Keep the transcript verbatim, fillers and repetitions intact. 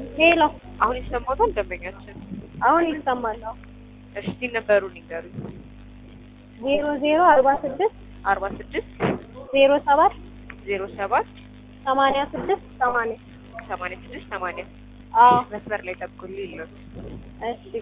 ሄሎ አሁን ይሰማታል ደንበኛችን? አሁን ይሰማል? እሺ ነበሩን ይንገሩኝ። ዜሮ ዜሮ አርባ ስድስት አርባ ስድስት ዜሮ ሰባት ዜሮ ሰባት ሰማንያ ስድስት ሰማንያ ሰማንያ ስድስት ሰማንያ አዎ መስመር ላይ ጠብቁልኝ ይለው። እሺ